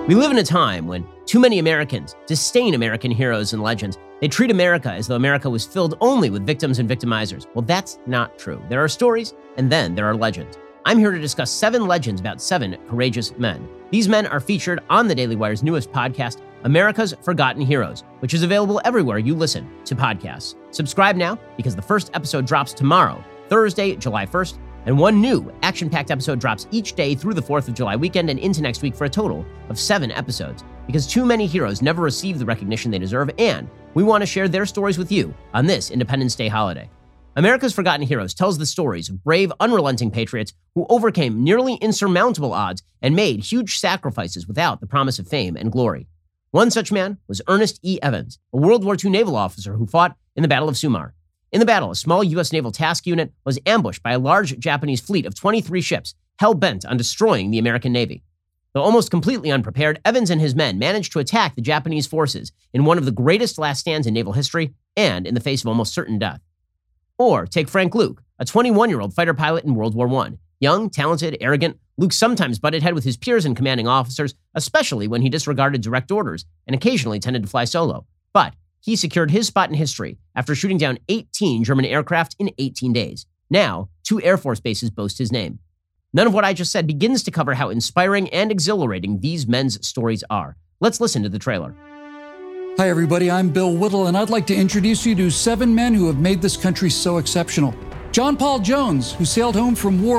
We live in a time when too many Americans disdain American heroes and legends. They treat America as though America was filled only with victims and victimizers. Well, that's not true. There are stories, and then there are legends. I'm here to discuss 7 legends about 7 courageous men. These men are featured on the Daily Wire's newest podcast, America's Forgotten Heroes, which is available everywhere you listen to podcasts. Subscribe now because the first episode drops tomorrow, Thursday, July 1st, and one new action-packed episode drops each day through the 4th of July weekend and into next week for a total of 7 episodes. Because too many heroes never receive the recognition they deserve, and we want to share their stories with you on this Independence Day holiday. America's Forgotten Heroes tells the stories of brave, unrelenting patriots who overcame nearly insurmountable odds and made huge sacrifices without the promise of fame and glory. One such man was Ernest E. Evans, a World War II naval officer who fought in the Battle of Sumar. In the battle, a small U.S. naval task unit was ambushed by a large Japanese fleet of 23 ships, hell-bent on destroying the American Navy. Though almost completely unprepared, Evans and his men managed to attack the Japanese forces in one of the greatest last stands in naval history and in the face of almost certain death. Or take Frank Luke, a 21-year-old fighter pilot in World War I. Young, talented, arrogant, Luke sometimes butted heads with his peers and commanding officers, especially when he disregarded direct orders and occasionally tended to fly solo. But he secured his spot in history after shooting down 18 German aircraft in 18 days. Now, 2 Air Force bases boast his name. None of what I just said begins to cover how inspiring and exhilarating these men's stories are. Let's listen to the trailer. Hi everybody, I'm Bill Whittle, and I'd like to introduce you to 7 men who have made this country so exceptional. John Paul Jones, who sailed home from war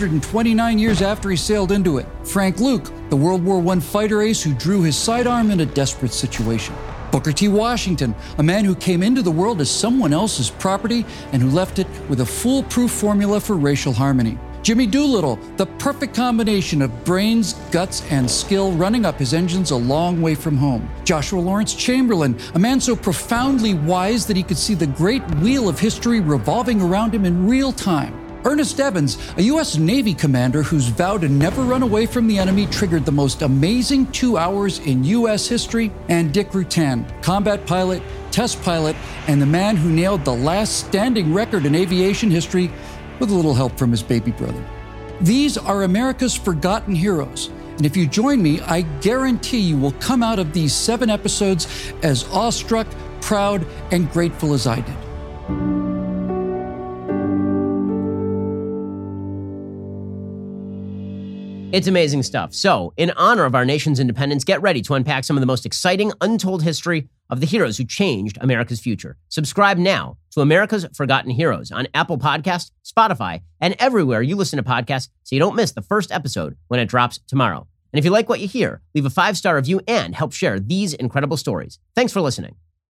129 years after he sailed into it. Frank Luke, the World War I fighter ace who drew his sidearm in a desperate situation. Booker T. Washington, a man who came into the world as someone else's property and who left it with a foolproof formula for racial harmony. Jimmy Doolittle, the perfect combination of brains, guts, and skill, running up his engines a long way from home. Joshua Lawrence Chamberlain, a man so profoundly wise that he could see the great wheel of history revolving around him in real time. Ernest Evans, a U.S. Navy commander whose vow to never run away from the enemy triggered the most amazing 2 hours in U.S. history. And Dick Rutan, combat pilot, test pilot, and the man who nailed the last standing record in aviation history with a little help from his baby brother. These are America's Forgotten Heroes. And if you join me, I guarantee you will come out of these 7 episodes as awestruck, proud, and grateful as I did. It's amazing stuff. So, in honor of our nation's independence, get ready to unpack some of the most exciting, untold history of the heroes who changed America's future. Subscribe now to America's Forgotten Heroes on Apple Podcasts, Spotify, and everywhere you listen to podcasts so you don't miss the first episode when it drops tomorrow. And if you like what you hear, leave a 5-star review and help share these incredible stories. Thanks for listening.